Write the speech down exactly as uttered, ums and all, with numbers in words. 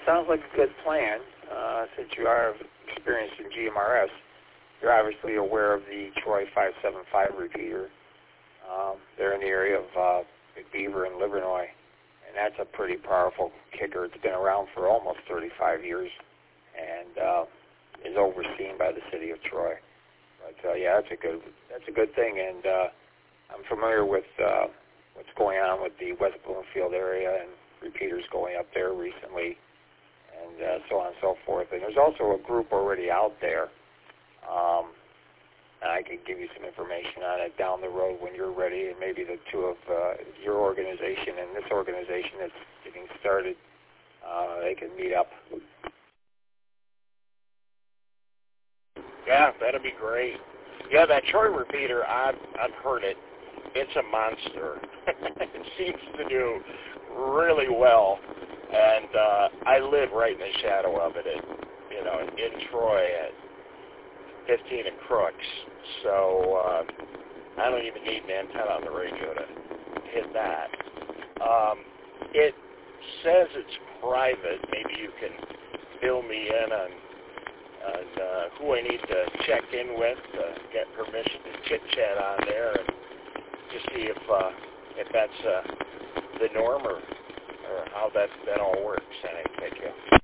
sounds like a good plan. Uh, since you are experienced in G M R S, you're obviously aware of the Troy five seven five repeater. Um, they're in the area of uh, McBeaver and Livernois, and that's a pretty powerful kicker. It's been around for almost thirty-five years, and uh, is overseen by the city of Troy. But uh, yeah, that's a good that's a good thing, and uh, I'm familiar with uh, what's going on with the West Bloomfield area and repeaters going up there recently, and uh, so on and so forth. And there's also a group already out there. Um, and I could give you some information on it down the road when you're ready, and maybe the two of uh, your organization and this organization that's getting started, uh, they can meet up. Yeah, that'd be great. Yeah, that Troy repeater, I've, I've heard it. It's a monster. It seems to do really well, and uh, I live right in the shadow of it, at, you know, in Troy at fifteen and Crooks, so uh, I don't even need an antenna on the radio to hit that. Um, it says it's private. Maybe you can fill me in on, on uh, who I need to check in with to get permission to chit-chat on there and to see if uh, if that's uh, the norm or, or how that, that all works. And I thank you.